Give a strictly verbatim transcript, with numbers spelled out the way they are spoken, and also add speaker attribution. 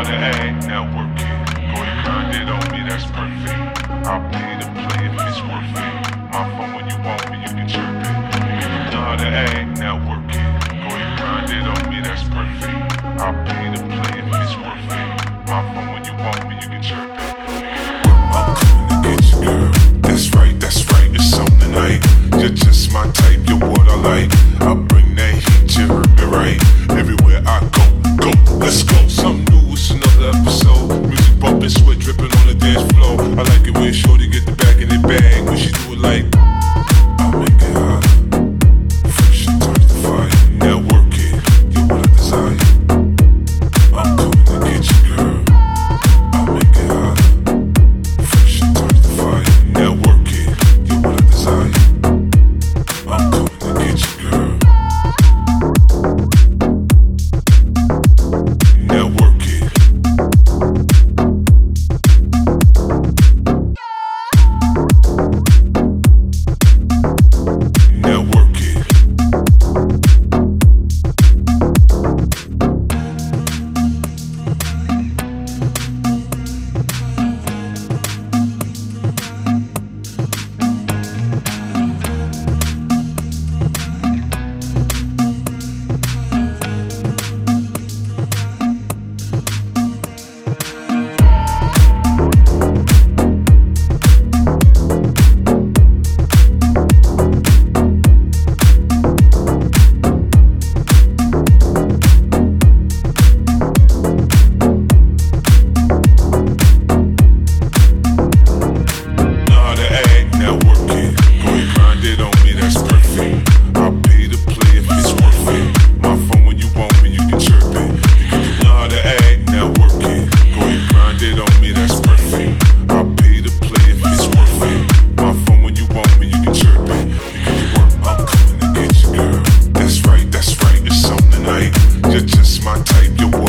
Speaker 1: the A, now work it. Go and grind it on me, that's perfect. I'll pay to play if it's worth it. My phone when you want me, you can chirp it. You know how to act, now work it. Go and grind it on me, that's perfect. I'll pay to play if it's worth it. My phone when you want me, you can chirp it. I'm coming to get you, girl. That's right, that's right, it's on tonight. You're just my type, you're what I like. I'll bring that heat, you heard me right. Everywhere I go, go, let's go. Something new, it's another episode. Music bumping, sweat dripping on the dance floor. I like it when shorty get the back in the bag. When she do it like I make it hot. Fresh and turns the fire. Now work it, you're what I desire. I'm coming to get you, girl. I make it hot. Fresh and turns the fire. Now work it, you're what I desire. I'm coming to get you, girl. Now work it. Now work it. You're just my type, you're